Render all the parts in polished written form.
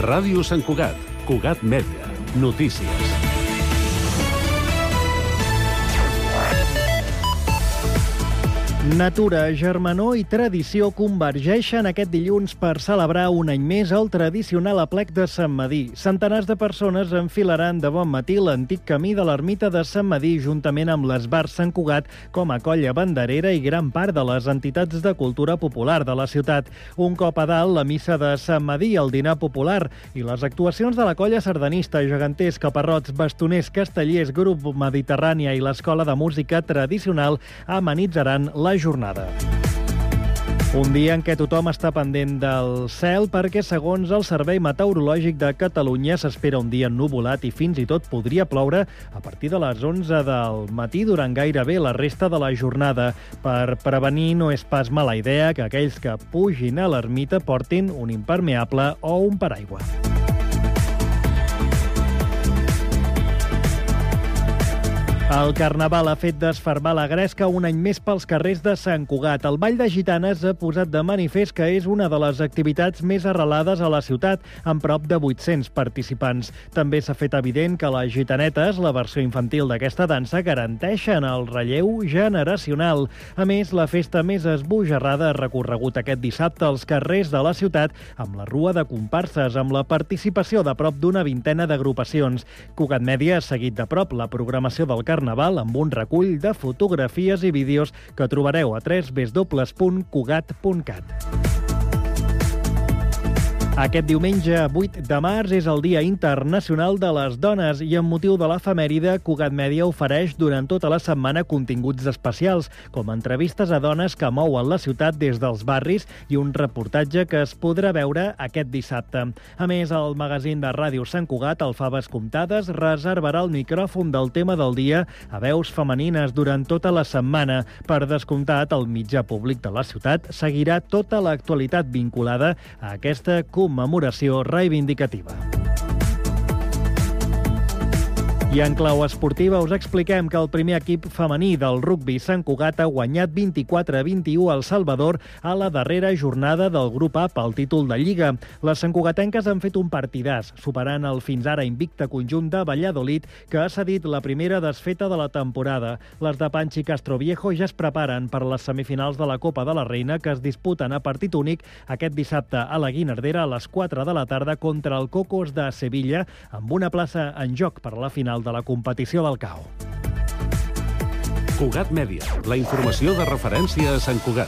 Ràdio Sant Cugat, Cugat Mèdia, notícies. Natura, germanor i tradició convergeixen aquest dilluns per celebrar un any més el tradicional aplec de Sant Medir. Centenars de persones enfilaran de bon matí l'antic camí de l'ermita de Sant Medir juntament amb l'Esbar Sant Cugat com a colla banderera i gran part de les entitats de cultura popular de la ciutat. Un cop a dalt, la missa de Sant Medir, el dinar popular i les actuacions de la colla sardanista, geganters, caparrots, bastoners, castellers, grup Mediterrània i l'Escola de Música Tradicional amenitzaran la jornada. Un dia en què tothom està pendent del cel perquè, segons el Servei Meteorològic de Catalunya, s'espera un dia ennuvolat i fins i tot podria ploure a partir de les 11 del matí durant gairebé la resta de la jornada. Per prevenir, no és pas mala idea que aquells que pugin a l'ermita portin un impermeable o un paraigua. El Carnaval ha fet desfermar la gresca un any més pels carrers de Sant Cugat. El Ball de Gitanes ha posat de manifest que és una de les activitats més arrelades a la ciutat, amb prop de 800 participants. També s'ha fet evident que les gitanetes, la versió infantil d'aquesta dansa, garanteixen el relleu generacional. A més, la festa més esbojarrada ha recorregut aquest dissabte als carrers de la ciutat amb la rua de comparses, amb la participació de prop d'una vintena d'agrupacions. Cugat Mèdia ha seguit de prop la programació del Carnaval amb un recull de fotografies i vídeos que trobareu a www.cugat.cat. Aquest diumenge, 8 de març, és el Dia Internacional de les Dones i amb motiu de l'efemèride, Cugat Mèdia ofereix durant tota la setmana continguts especials, com entrevistes a dones que mouen la ciutat des dels barris i un reportatge que es podrà veure aquest dissabte. A més, el magazín de Ràdio Sant Cugat, el Faves Comptades, reservarà el micròfon del tema del dia a veus femenines durant tota la setmana. Per descomptat, el mitjà públic de la ciutat seguirà tota l'actualitat vinculada a aquesta commemoració reivindicativa. I en clau esportiva us expliquem que el primer equip femení del rugbi Sant Cugat ha guanyat 24-21 al Salvador a la darrera jornada del grup A pel títol de Lliga. Les santcugatenques han fet un partidàs, superant el fins ara invicte conjunt de Valladolid, que ha cedit la primera desfeta de la temporada. Les de Panchi Castroviejo ja es preparen per les semifinals de la Copa de la Reina, que es disputen a partit únic aquest dissabte a la Guinardera a les 4 de la tarda contra el Cocos de Sevilla, amb una plaça en joc per a la final de la competició del CAO. Cugat Mèdia, la informació de referència a Sant Cugat.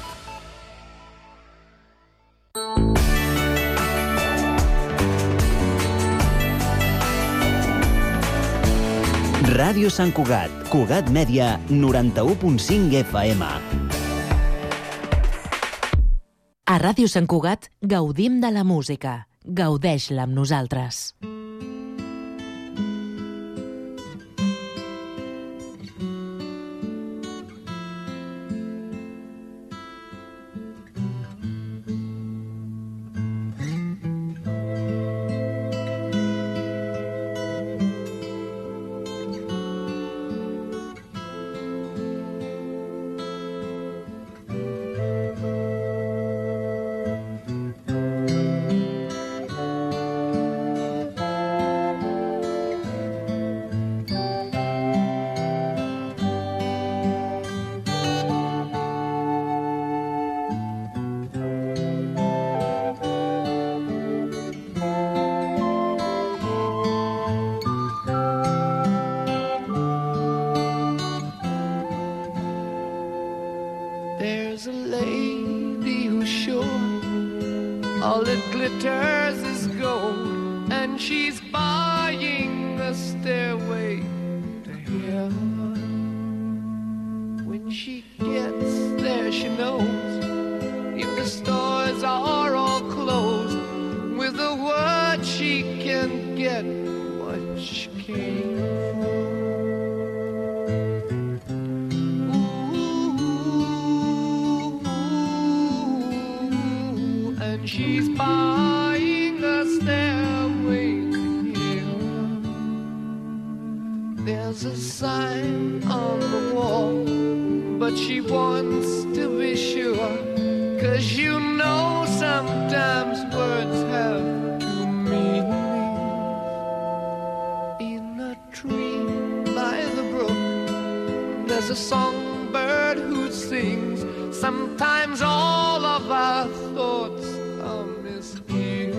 Ràdio Sant Cugat, Cugat Mèdia, 91.5 FM. A Ràdio Sant Cugat gaudim de la música. Gaudeix-la amb nosaltres. There's a lady who's sure all that glitters is gold, and she's buying a stairway to heaven. When she gets there, she knows if the stores are all closed, with a word she can get what she came for. She's buying a stairway to heaven. There's a sign on the wall, but she wants to be sure, 'cause you know sometimes words have to mean songbird who sings. Sometimes all of our thoughts are misgiven.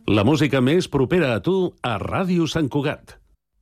La música més propera a tu a Ràdio Sant Cugat.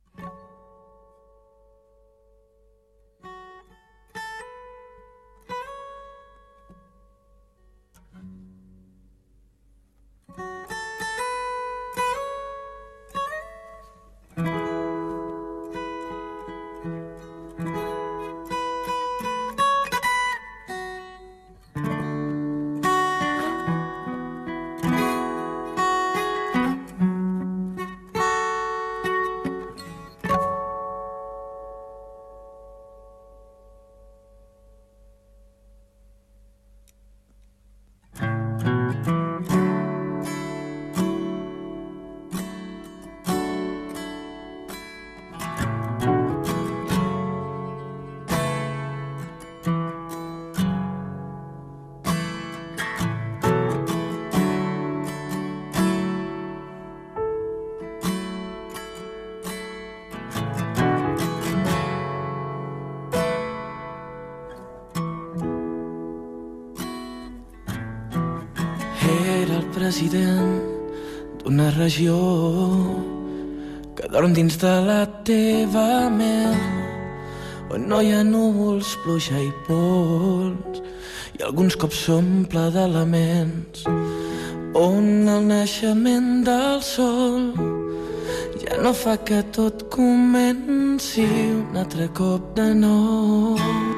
President d'una regió que dorm dins de la teva ment, on no hi ha núvols, pluja i pols, i alguns cops s'omple d'elements, on el naixement del sol ja no fa que tot comenci un altre cop de nou.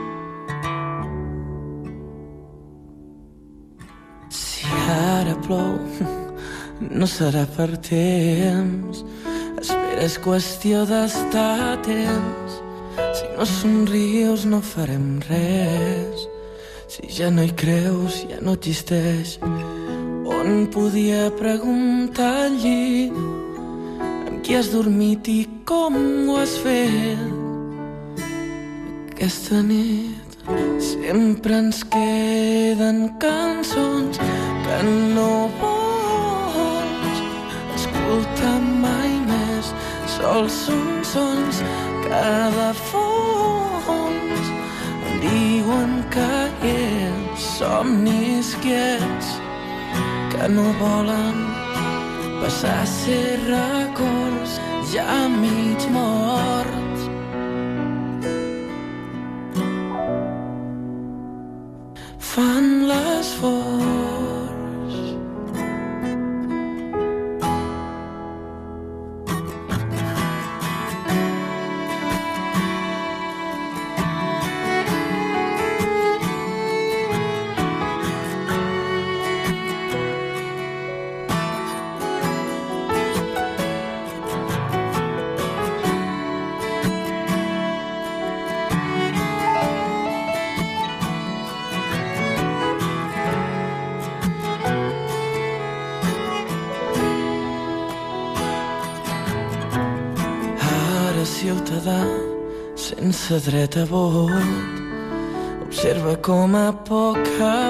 Ara plou, no serà per temps. Espera, és qüestió d'estar atents. Si no somrius no farem res. Si ja no hi creus, ja no existeix. On podia preguntar al llit amb qui has dormit i com ho has fet. Aquesta nit sempre ens queden cançons que no vols escoltar mai més. Sols són sons que de fons em diuen que hi ets. Somnis quiets que no volen passar a ser records ja mig morts. Fan l'esforç. Ciutadà sense dret a vot, observa com a poc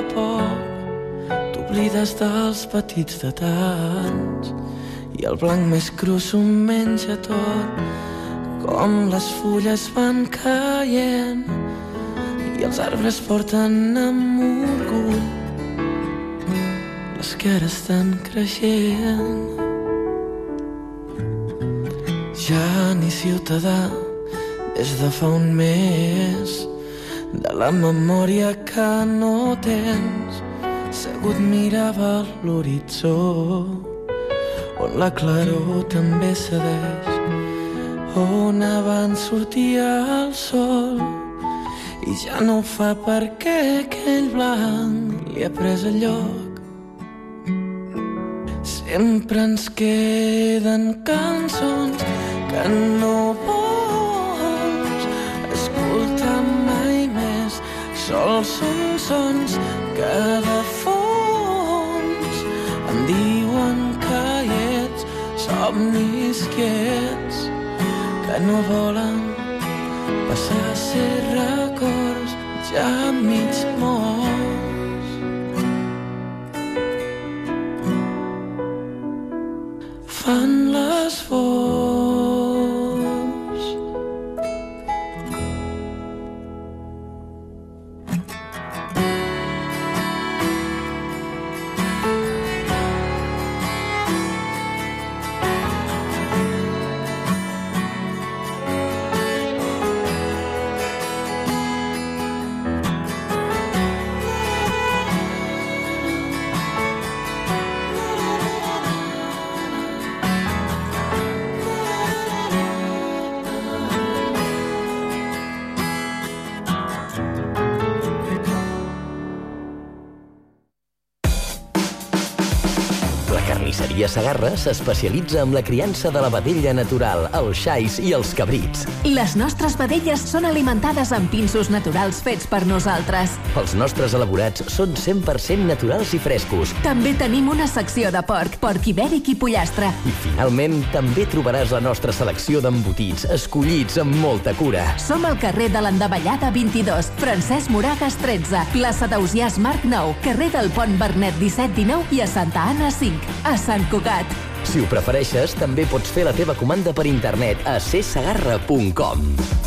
t'oblides dels petits detalls i el blanc més cru s'ho menja tot, com les fulles van caient i els arbres porten amb orgull les que ara estan creixent. Ja ni ciutadà des de fa un mes, de la memòria que no tens, segut mirava l'horitzó, on la claror també cedeix, on abans sortia el sol, i ja no ho fa perquè aquell blanc li ha pres el lloc. Sempre ens queden cançons que no vols escoltar mai més. Sols són sons que de fons em diuen que hi ets. Somnis quiets que no volen passar a ser records ja mig morts. Fan l'esforç. Ramaderia Segarra s'especialitza en la criança de la vedella natural, els xais i els cabrits. Les nostres vedelles són alimentades amb pinsos naturals fets per nosaltres. Els nostres elaborats són 100% naturals i frescos. També tenim una secció de porc ibèric i pollastre. I finalment també trobaràs la nostra selecció d'embotits, escollits amb molta cura. Som al carrer de l'Endavellada 22, Francesc Moragas 13, plaça d'Ausiàs Marc 9, carrer del Pont Bernet 17-19 i a Santa Anna 5, a Sant Cugat. Si ho prefereixes, també pots fer la teva comanda per internet a csegarra.com.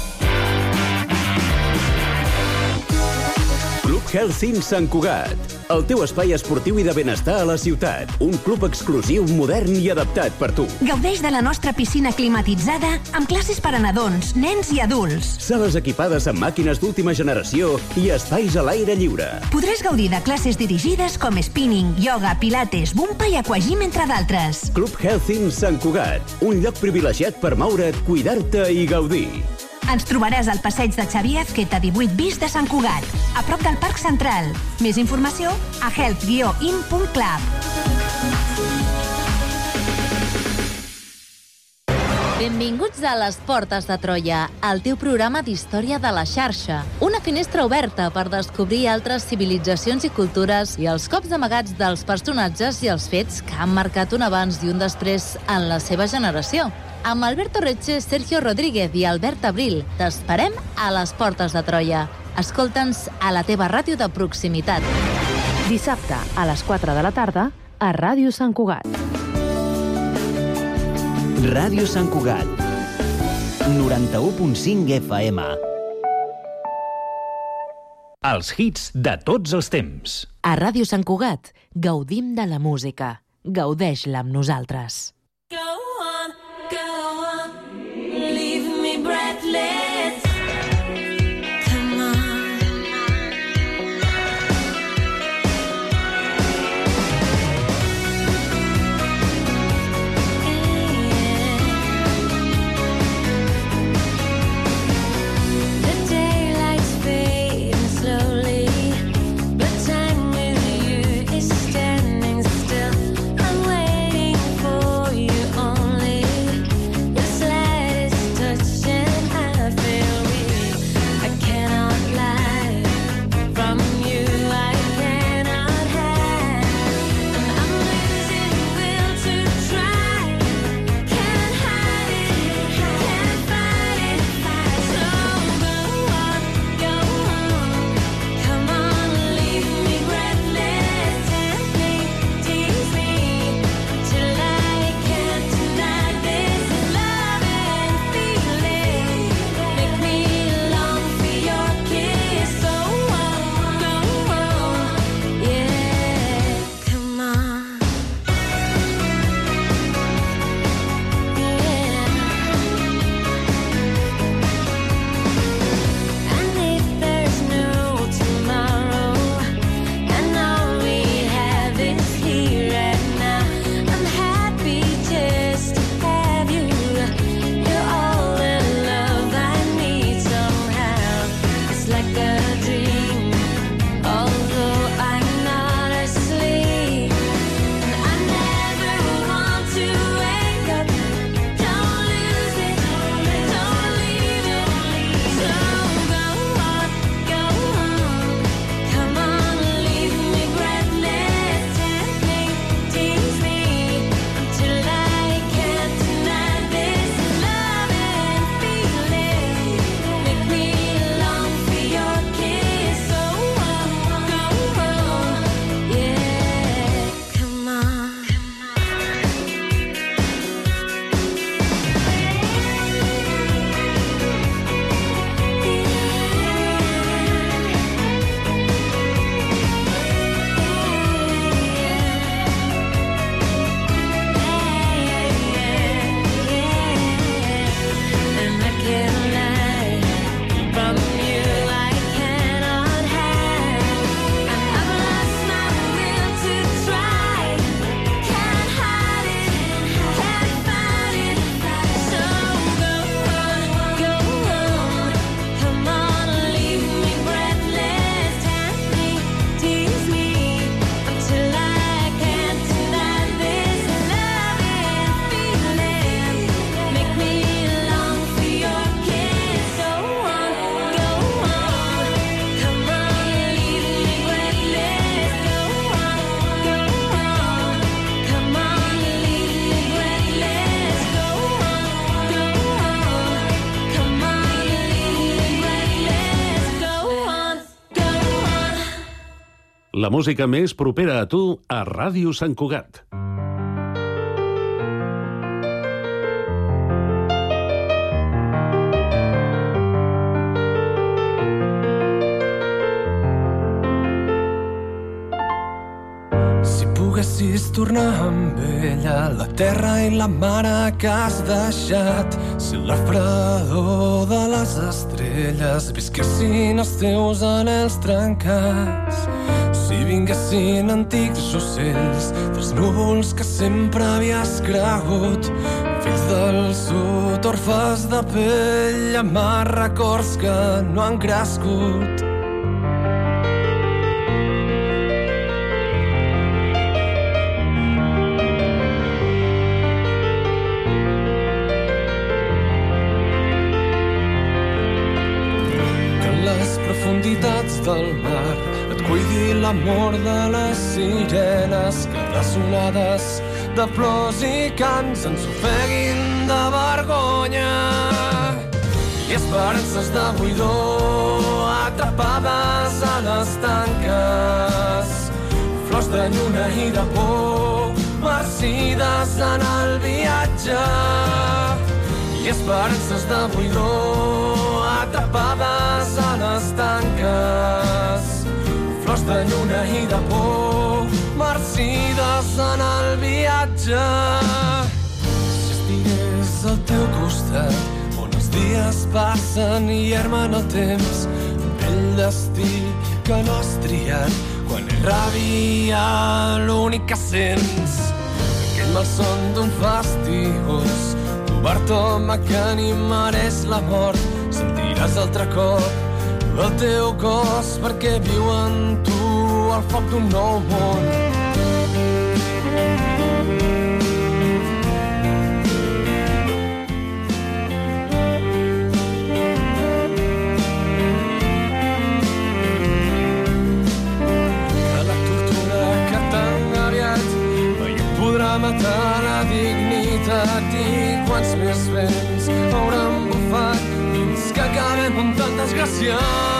Club Health Sant Cugat, el teu espai esportiu i de benestar a la ciutat. Un club exclusiu, modern i adaptat per tu. Gaudeix de la nostra piscina climatitzada amb classes per a nadons, nens i adults. Sales equipades amb màquines d'última generació i espais a l'aire lliure. Podràs gaudir de classes dirigides com spinning, yoga, pilates, bumpa i aquagym, entre d'altres. Club Health Sant Cugat, un lloc privilegiat per moure't, cuidar-te i gaudir. Ens trobaràs al passeig de Xavier Azqueta 18 bis de Sant Cugat, a prop del Parc Central. Més informació a health-in.club. Benvinguts a Les Portes de Troia, el teu programa d'història de la xarxa. Una finestra oberta per descobrir altres civilitzacions i cultures i els cops amagats dels personatges i els fets que han marcat un abans i un després en la seva generació. Amb Alberto Reche, Sergio Rodríguez i Albert Abril, t'esperem a Les Portes de Troia. Escolta'ns a la teva ràdio de proximitat. Dissabte a les 4 de la tarda a Ràdio Sant Cugat. Ràdio Sant Cugat, 91.5 FM. Els hits de tots els temps. A Ràdio Sant Cugat gaudim de la música. Gaudeix-la amb nosaltres. Leave me breathless. Come on. The daylight's fading slowly, but time with you is standing still. I'm waiting for you only. La música més propera a tu a Ràdio Sant Cugat. Si poguessis tornar amb ella, la terra i la mare que has deixat, si la fredor de les estrelles visquessin els teus anels trencats, si vinguessin antics ocells dels núvols que sempre havies cregut, fills del sud, orfes de pell, amb records que no han crescut. Del mar et cuidi l'amor de les sirenes, que ressonades de plors i cants ens ofeguin de vergonya, i esperances de buidor atrapades a les tanques, flors de lluna i de por marcides en el viatge, i esperances de buidor atrapades a les tanques, flors de lluna i de por marcides en el viatge. Si estigués al teu costat, on els dies passen i hermen el temps, vell destí que no has triat, quan és ràbia l'únic que sents, aquell malson d'un fastigós, covard home que ni mereix la mort, sentiràs altre cop el teu cos perquè viu en tu el foc d'un nou món. Que la tortura que tan aviat mai podrà matar la dignitat, i quants més vents hauran bufat fins que acabem amb tant desgraciat.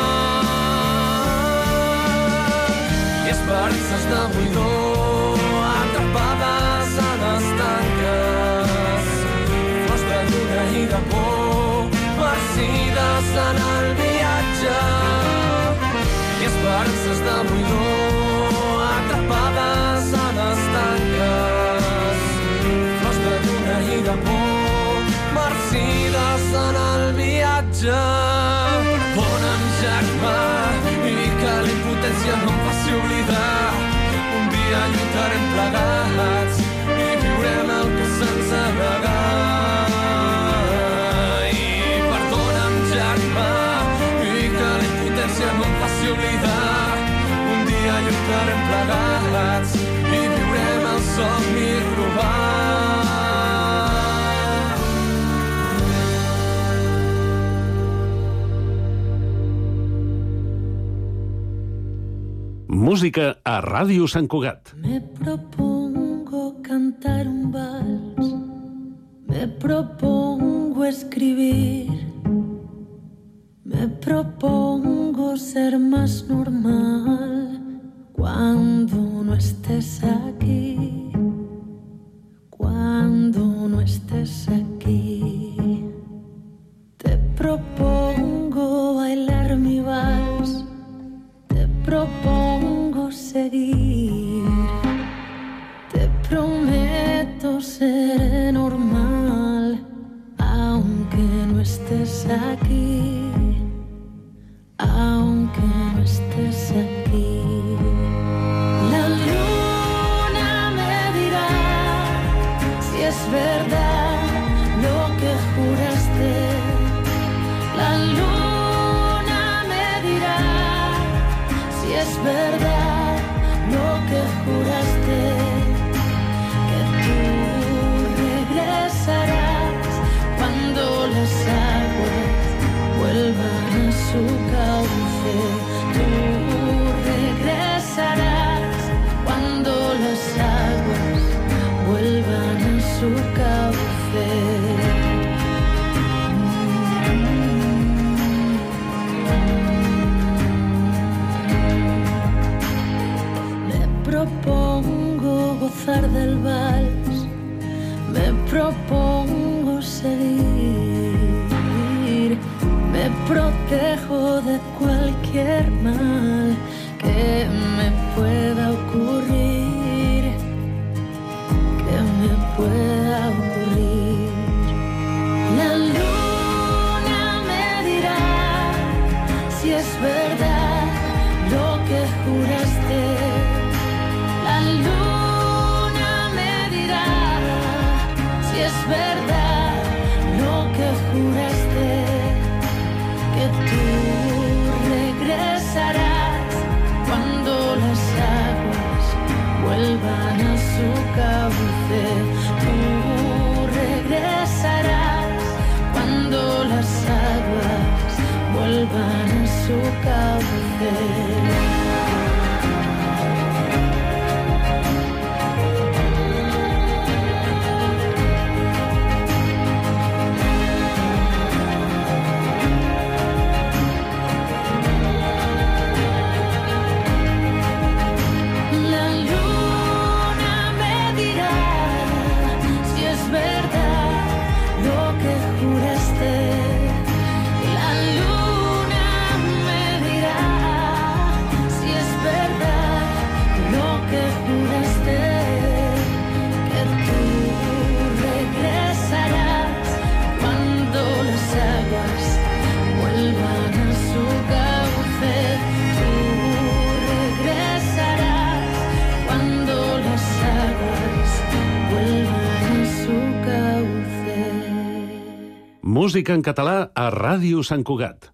I esperances de buidor atrapades a les tanques, flors de lluna i de por marcides en el viatge, i esperances de buidor atrapades a les tanques, flors de lluna i de por marcides en el viatge. Perdona'm, germà, i que la impotència no em faci oblidar. Un dia lluitarem plegats i viurem el que se'ns ha negat. I perdona'm, germà, i que la impotència no em faci oblidar. Un dia lluitarem plegats i viurem el somni robat. Música a Ràdio Sant Cugat. Me propongo cantar un vals, me propongo escribir, me propongo ser más normal cuando no estés aquí, cuando no estés aquí. Te propongo bailar mi vals, te propongo seguir, te prometo ser normal, aunque no estés aquí, aunque no estés aquí. La luna me dirá si es verdad lo que juraste. La luna me dirá si es verdad lo que juraste, que tú regresarás cuando las aguas vuelvan a su cauce. Tú regresarás cuando las aguas vuelvan a su cauce. propongo seguir. Me protejo de cualquier mal que me pueda ocurrir, que me pueda ocurrir. La luna me dirá si es verdad lo que juraste. La luna me dirá si es verdad lo que juraste, que tú regresarás cuando las aguas vuelvan a su cauce. Tú regresarás cuando las aguas vuelvan a su cauce. Música en català a Ràdio Sant Cugat.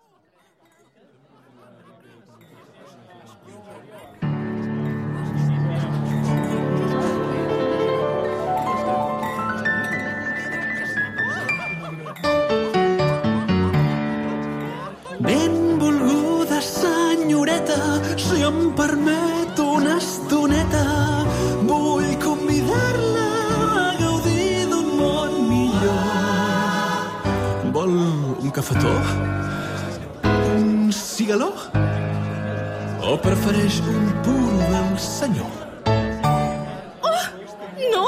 Benvolguda senyoreta, si em permet una estoneta, vull convidar-la a gaudir d'un món millor. Vol un cafetó? Un cigaló? O prefereix un puro del senyor? Oh, no!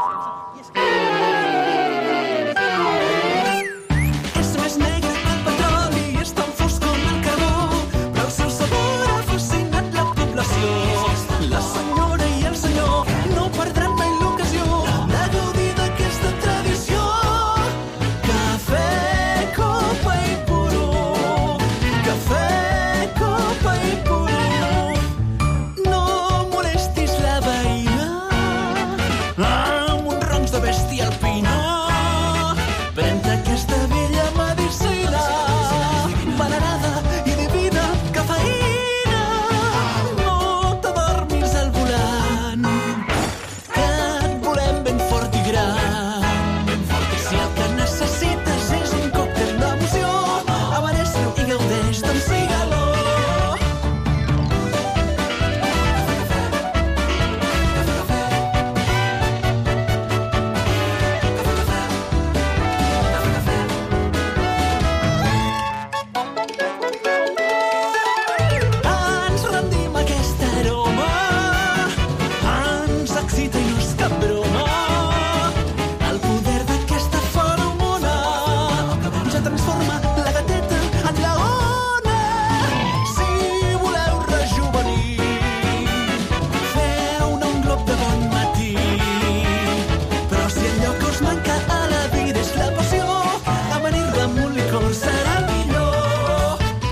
És més negre que el petroli, és tan fosc com el carbó, però el seu sabor ha fascinat la població. La senyora i el senyor no perdran mai l'ocasió de gaudir d'aquesta tradició. Cafè, copa i puro. Cafè, copa i puro. No molestis la veïna amb uns roncs de bèstia alpina. Pren-te aquesta vella medicina venerada i divina cafeïna. No t'adormis al volant, que et volem ben fort i gran. Si el que necessites és un còctel d'emoció, amaneix-lo i gaudeix d'un cigaló. Ens rendim a aquest aroma, ens excita i no és cap broma. El poder d'aquesta feromona ja transforma la gateta en l'aona. Si voleu rejuvenir, feu-ne un glop de bon matí. Però si allò que us manca a la vida és la passió, amanir-la amb un licor serà millor.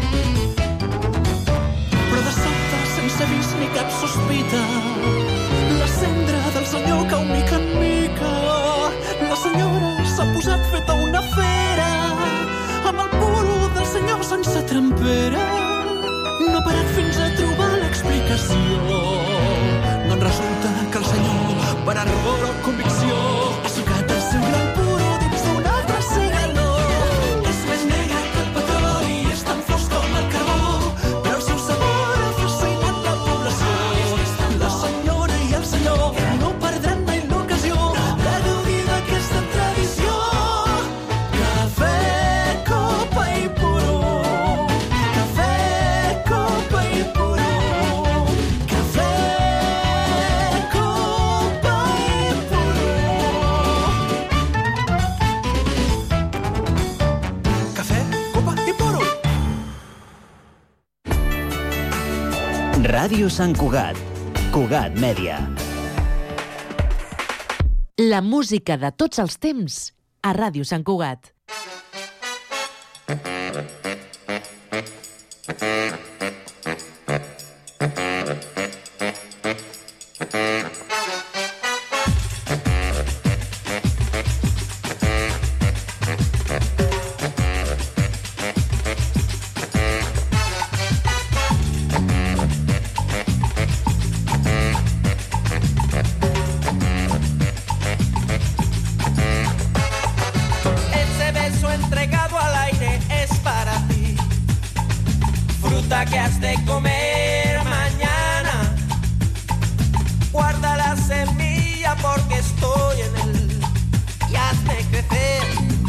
Però de sobte, sense avís ni cap sospita, la cendra del senyor cau mica en mica. La senyora s'ha posat feta una fera, amb el puro del senyor sense trempera. No ha parat fins a trobar l'explicació. Doncs resulta que el senyor, per error o convicció, ha sucat el seu gran puro dins d'un altre cigaló. És més negre que el petroli, és tan fosc com el carbó, però el seu sabor ha fascinat la població. La senyora i el senyor no perdran mai l'ocasió de gaudir d'aquesta tradició. Cafè, copa i puro. Cafè, copa i puro. Cafè, copa i puro. Ràdio Sant Cugat. Cugat Mèdia. La música de tots els temps a Ràdio Sant Cugat. Que has de comer mañana. Guarda la semilla porque estoy en él y hazme crecer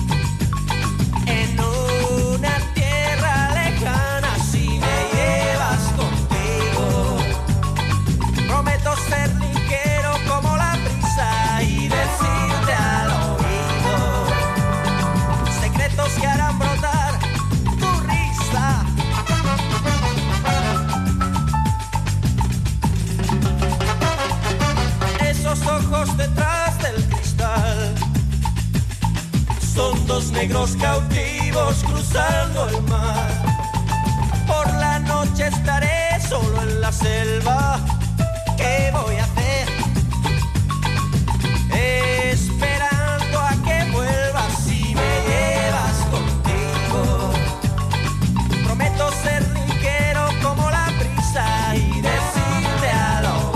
en una tierra lejana. Si me llevas contigo, prometo ser ligero como la brisa y decirte al oído secretos que harán brotar tu risa. Ojos detrás del cristal son dos negros cautivos cruzando el mar. Por la noche estaré solo en la selva. ¿Qué voy a hacer? Esperando a que vuelvas. Si me llevas contigo, prometo ser ligero como la brisa y decirte al oído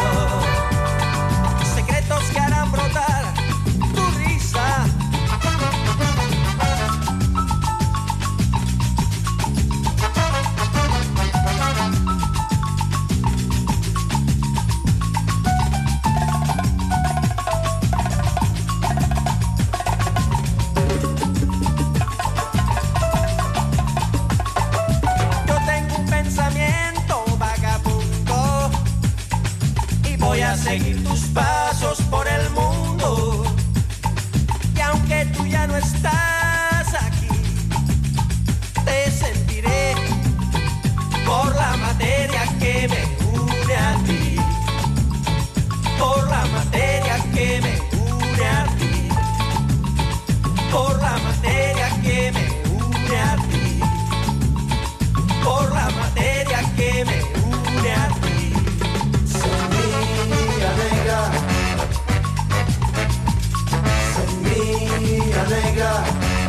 que harán brotar tu risa. Yo tengo un pensamiento vagabundo y voy a seguir tus pasos por el mundo. Y aunque tú ya no estás aquí, te sentiré por la materia que me une a ti, por la materia que me une a ti, por la materia que me une a ti, por la materia que me une a ti. Negra,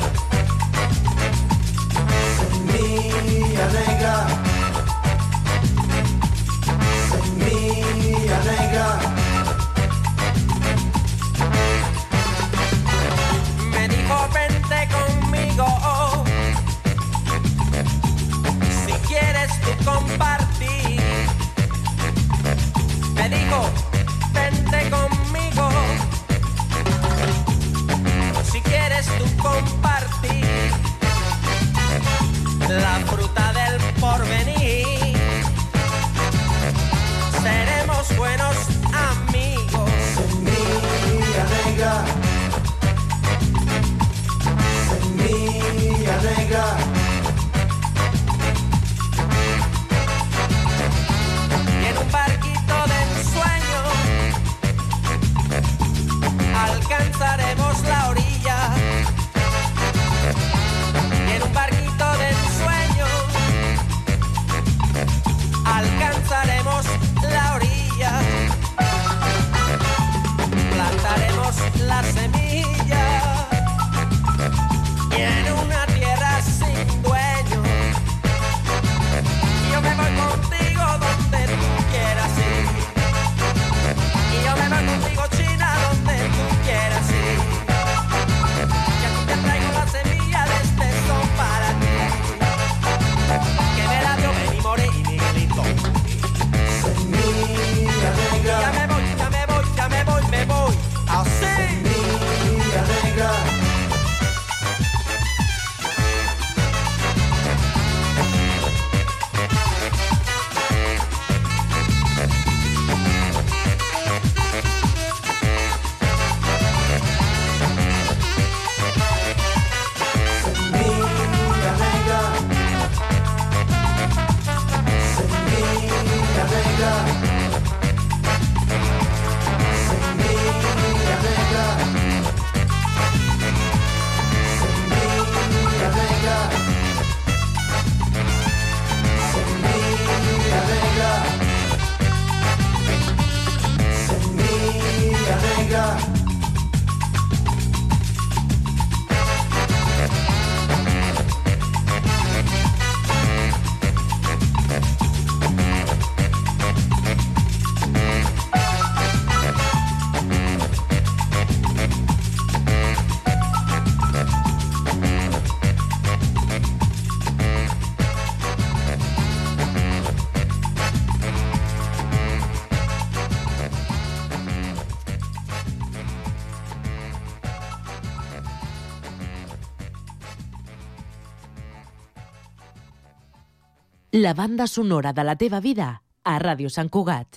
la banda sonora de la teva vida a Ràdio Sant Cugat.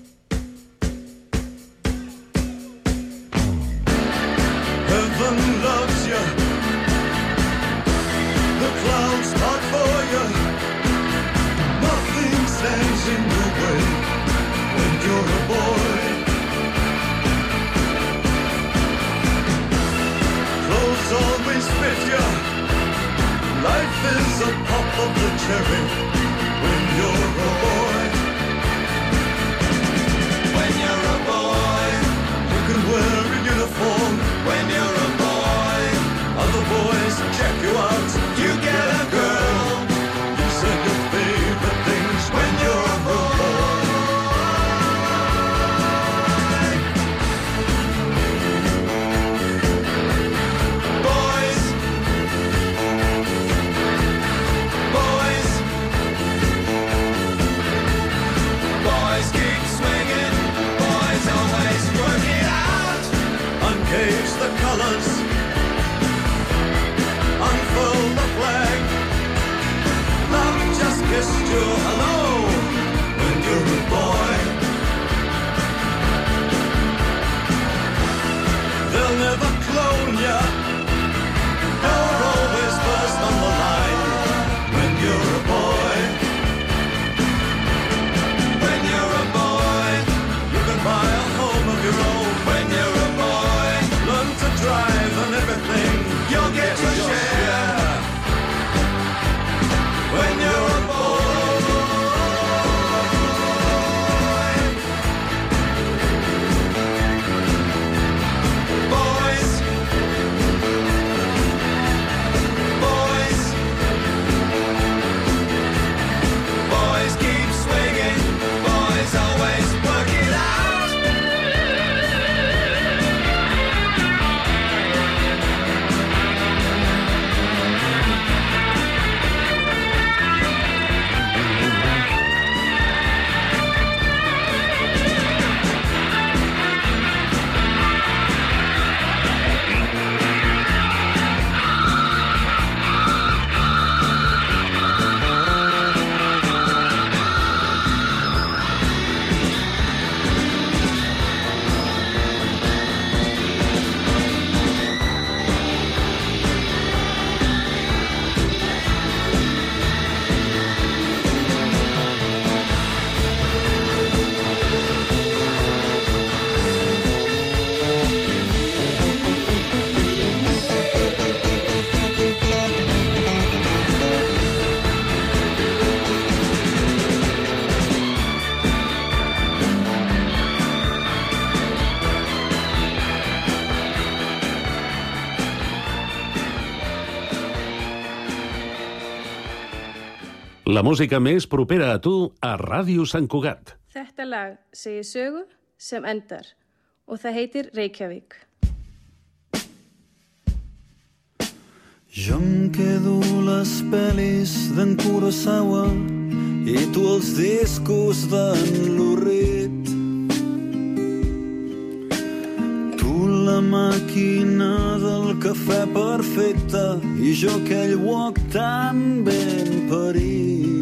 Heaven loves you. The clouds part for you. Nothing stands in your way when you're a boy. Clothes always fit you. Life is a pop of the cherry when you're a boy. When you're a boy, you can wear a uniform. When you're a boy, other boys check you out. You get a girl. You say your favorite things when you're a boy. Boys, boys, boys keep swinging. Boys always work it out. Uncage the colors, unfurl the flag. Love just kissed you hello when you're a boy. They'll never clone ya. You're always first on the line when you're a boy. When you're a boy, you can buy a home of your own. When you're a boy, learn to drive and everything, you'll get your share. When you're a boy. Boys, boys, boys keep swinging. Boys always work it out. La música més propera a tu a Ràdio Sant Cugat. Þetta lag segir sögu sem endar og það heitir Reykjavík. Jo em quedo les pel·lis d'en Kurosawa i tu els discos d'en Lou Reed. Tu la màquina del cafè perfecta i jo aquell wok tan ben parit.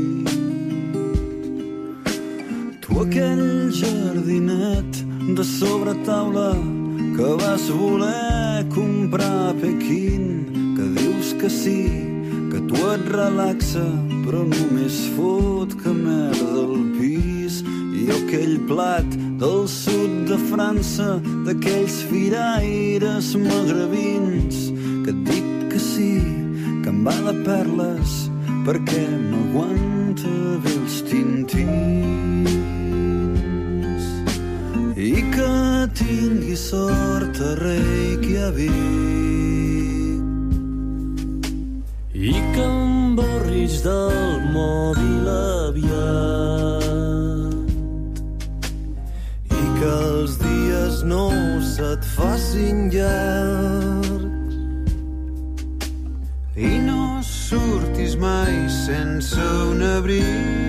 Tu aquell jardinet de sobretaula que vas voler comprar a Pequín, que dius que sí, que tu et relaxa, però només fot que merda al pis. I aquell plat del sud de França, d'aquells firaires magrebins, que et dic que sí, que em va de perles, perquè m'aguanta bé els tintins. I que tingui sort a Reykjavík. I que em borris del mòbil aviat. I que els dies no se't facin llargs. I no surtis mai sense un abric.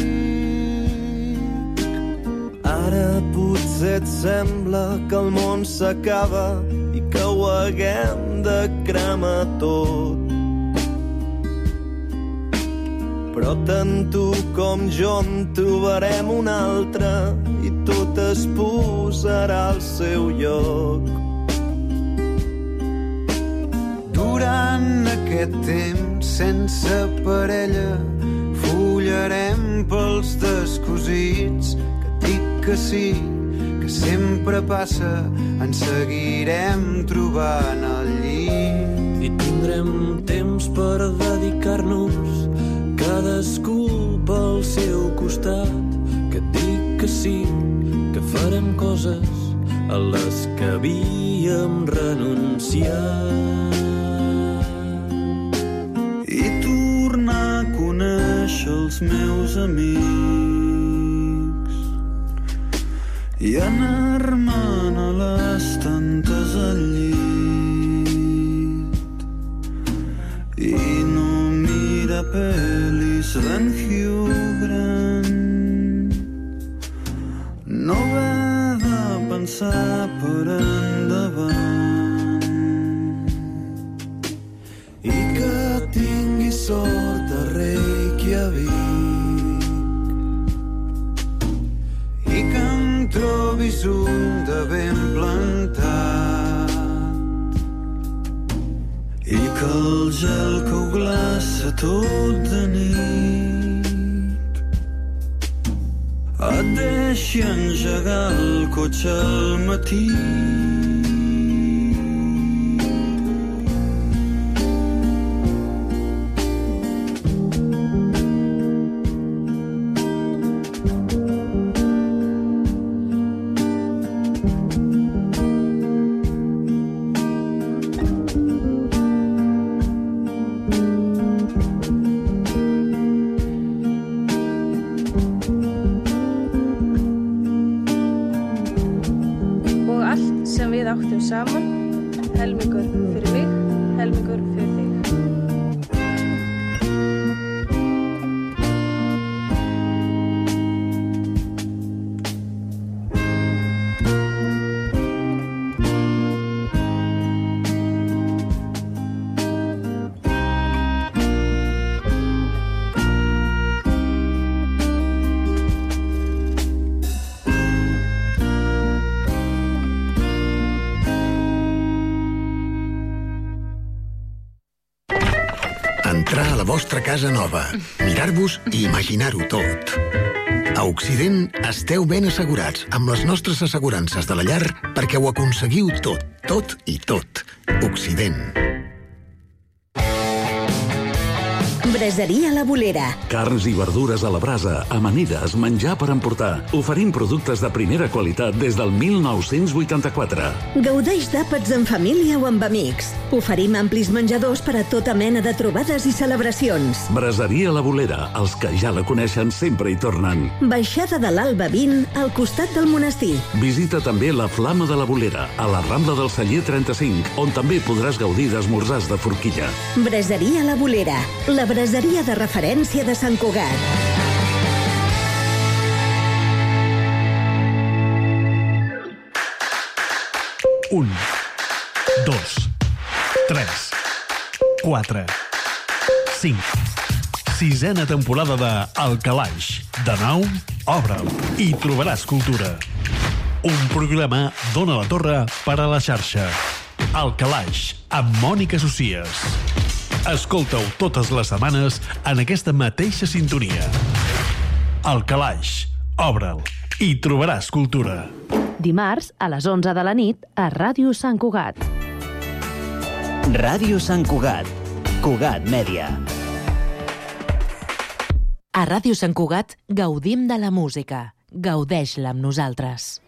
Ara potser et sembla que el món s'acaba i que ho haguem de cremar tot. però tant tu com jo en trobarem un altre i tot es posarà al seu lloc. Durant aquest temps sense parella fullarem pels descosits que dic que sí, que sempre passa, ens seguirem trobant al llit. I tindrem temps per dedicar-nos cadascú pel seu costat, que dic que sí, que farem coses a les que havíem renunciat. I tornar a conèixer els meus amics i anar-me'n a les tantes al llit i no mirar pel·lis d'en Hugh Grant, no haver de pensar per endavant i que tingui sort de Reykjavik i que em trobis un de ben plantat i que el gel que ho glaça tot de nit et deixi engegar el cotxe al matí. Saman, helmingur fyrir mig, helmingur fyrir þig. Entrar a la vostra casa nova, mirar-vos i imaginar-ho tot. A Occident esteu ben assegurats amb les nostres assegurances de la llar perquè ho aconseguiu tot, tot i tot. Occident. Braseria La Bolera. Carns i verdures a la brasa, amanides, menjar per emportar. Oferim productes de primera qualitat des del 1984. Gaudeix d'àpats en família o amb amics. Oferim amplis menjadors per a tota mena de trobades i celebracions. Braseria La Bolera. Els que ja la coneixen sempre hi tornen. Baixada de l'Alba 20, al costat del monestir. Visita també la Flama de la Bolera, a la Rambla del Celler 35, on també podràs gaudir d'esmorzars de forquilla. Braseria La Bolera. La braseria de referència de Sant Cugat. Un, 2, 3, 4, 5. Sisena temporada de El Calaix. De nou, obre'l i trobaràs cultura. Un programa d'Ona la Torre per a la xarxa. El Calaix, amb Mònica Socies. Escolta-ho totes les setmanes en aquesta mateixa sintonia. El Calaix, obre'l i trobaràs cultura. Dimarts a les 11 de la nit a Ràdio Sant Cugat. Ràdio Sant Cugat. Cugat Mèdia. A Ràdio Sant Cugat gaudim de la música. Gaudeix-la amb nosaltres.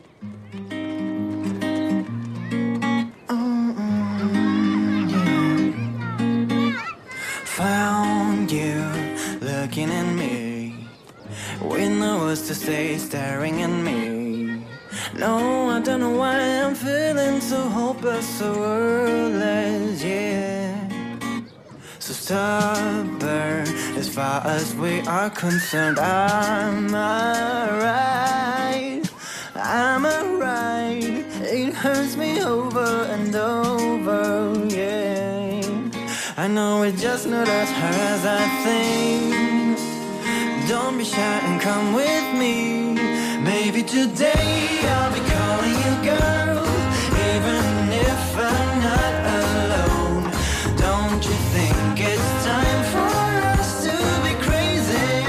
Found you looking at me with no words to say, staring at me. No, I don't know why I'm feeling so hopeless, so worthless, yeah. So stubborn, as far as we are concerned. I'm alright, I'm alright. It hurts me over and over, yeah. I know it's just not as hard as I think. Don't be shy and come with me. Maybe today I'll be calling you girl, even if I'm not alone. Don't you think it's time for us to be crazy?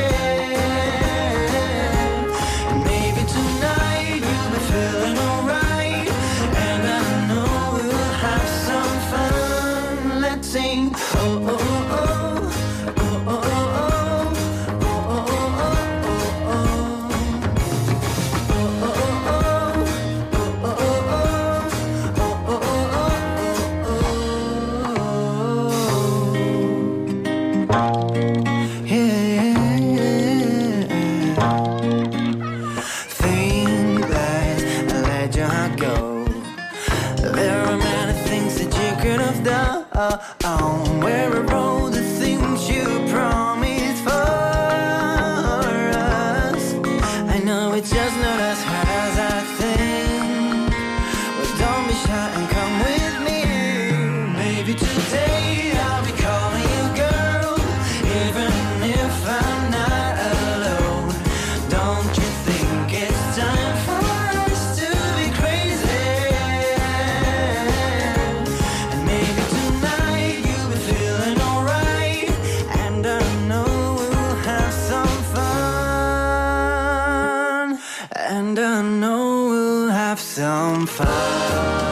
And maybe tonight you'll be feeling alright, and I know we'll have some fun. Let's sing, oh, oh, oh, oh, oh, oh, oh. Where are all the things you promised for us? I know it's just not as hard as I think. Well, don't be shy and come with me. Maybe today I'll be calling you girl, even if I'm not alone. Don't you think it's time for us to be crazy? And maybe tonight you'll be feeling alright, and I know we'll have some fun. And I know we'll have some fun.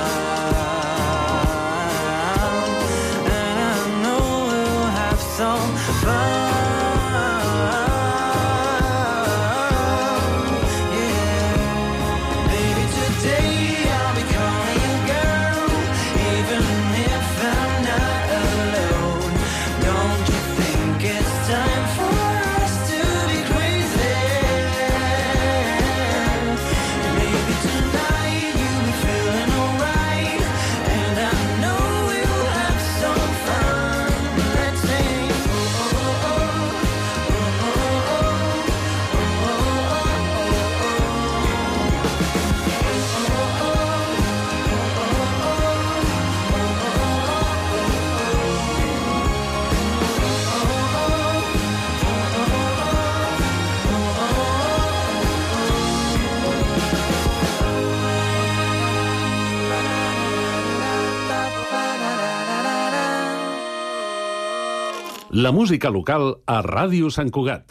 La música local a Ràdio Sant Cugat.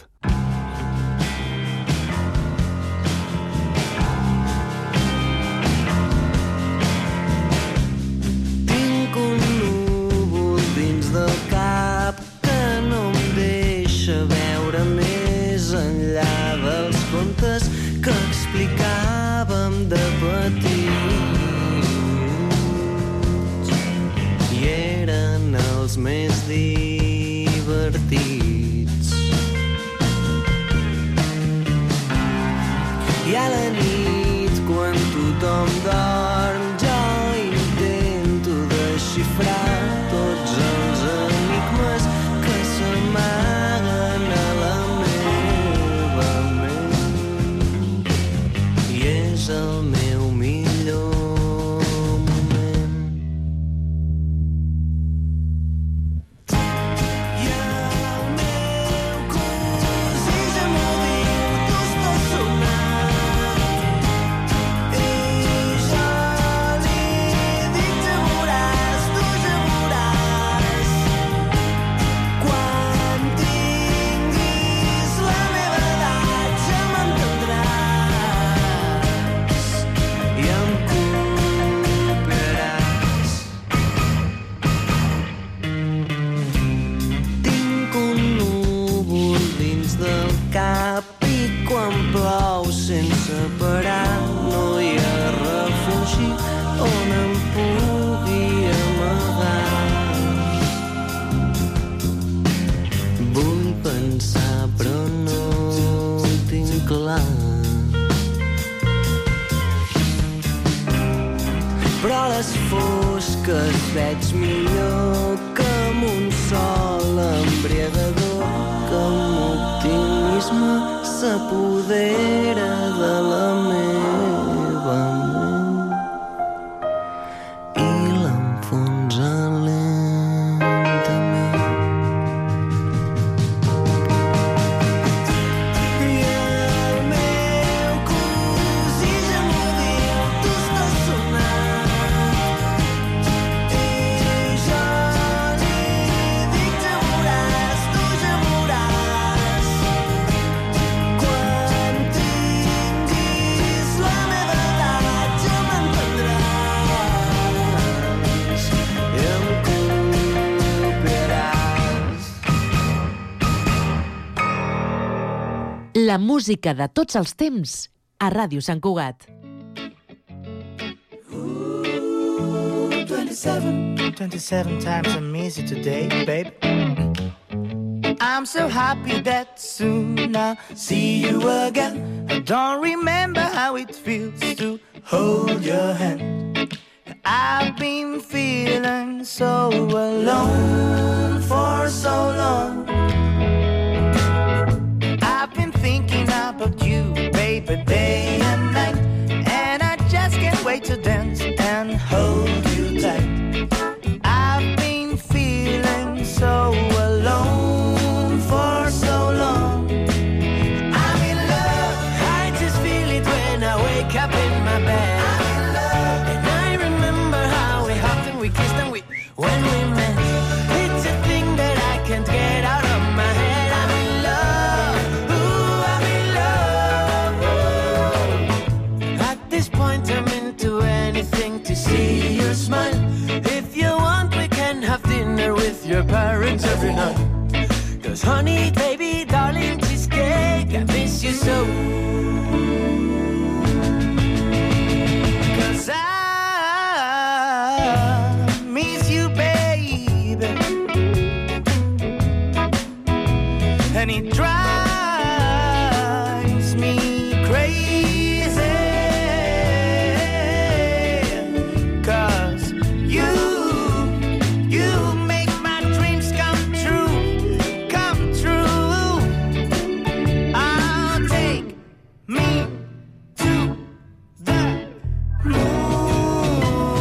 Tinc un núvol dins del cap que no em deixa veure més enllà dels contes que explicàvem de petits. I eren els més divertits. I a la nit, quan tothom dorm, jo intento desxifrar tots els enigmes que s'amaguen a la meva ment. I és el meu millor moment. Però a les fosques veig millor que amb un sol embriagador, que amb optimisme s'apodera de la meva ment i l'enfonsa lentament. La música de tots els temps a Ràdio Sant Cugat. 27 times I'm easy today, babe. I'm so happy that soon I'll see you again. I don't remember how it feels to hold your hand. I've been feeling so alone for so long. I've been thinking about you, baby, day and night, and I just can't wait to dance and hold you tight. I've been feeling so alone for so long. I'm in love, I just feel it when I wake up in my bed. I'm in love, and I remember how we hugged and we kissed and when we met. It's a thing that I can't get out of my head. I'm in love, ooh, I'm in love. At this point I'm into anything to see your smile. If you want, we can have dinner with your parents every night. 'Cause honey, baby, darling, cheesecake, I miss you so. 'Cause I miss you, baby, and it drives me crazy. 'Cause you make my dreams come true, come true. I'll take me to the moon.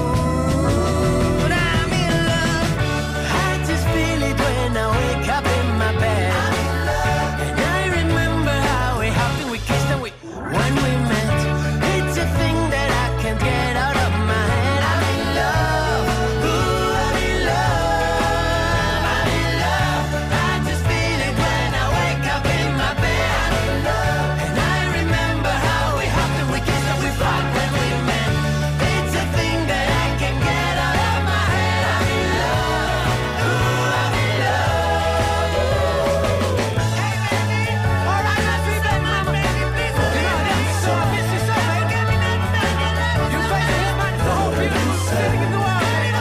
I'm in love, I just feel it when I wake up in my bed. I'm in love, and I remember how we hugged and we kissed and when we met. It's a thing that I can't get out of my head. I'm in love, ooh, I'm in love, I'm in love. I just feel it when I wake up in my bed. I'm in love, and I remember how we hugged and we kissed and we fought when we met. It's a thing that I can't get out of my head. I'm in love, ooh, I'm in love. Hey baby, alright, let's be back, my baby, please. You know that so I miss you so, baby. You crazy, you might as well be the most sitting in the world.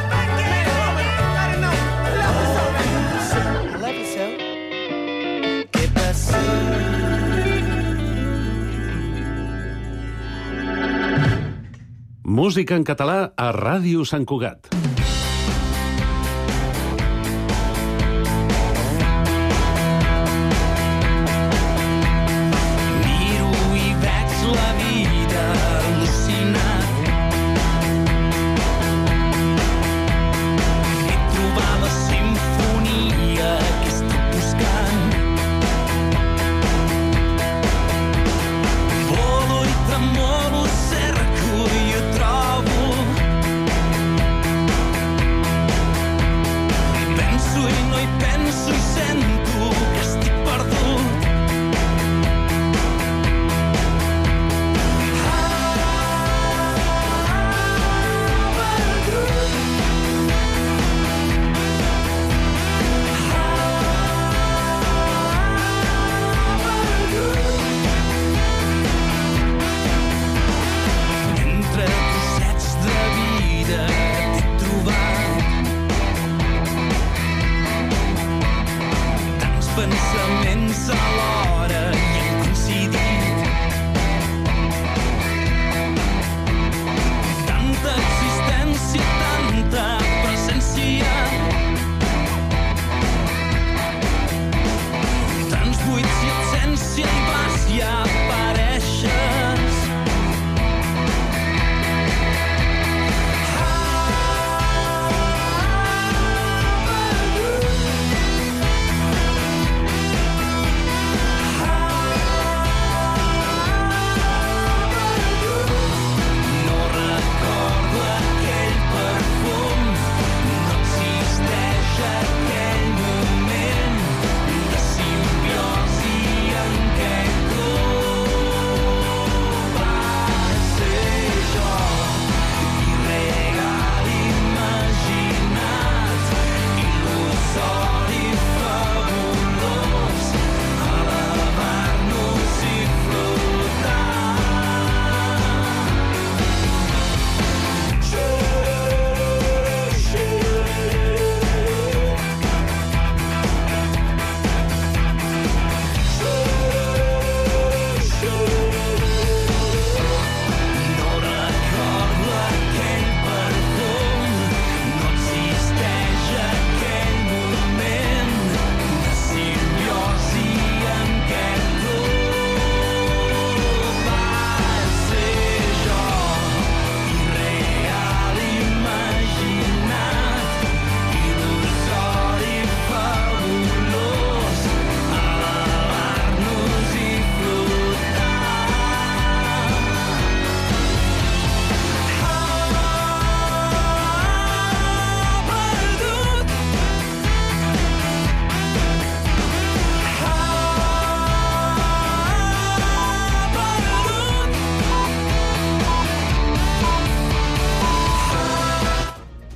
I don't know, I love you so, baby. I love you so. ¿Qué pasó? Música en català a Ràdio Sant Cugat. Miro i veig la vida al·lucinant. He trobat la simfonia que estic buscant. Volo i tremolo, cerco i ho trobo. Penso i no hi penso i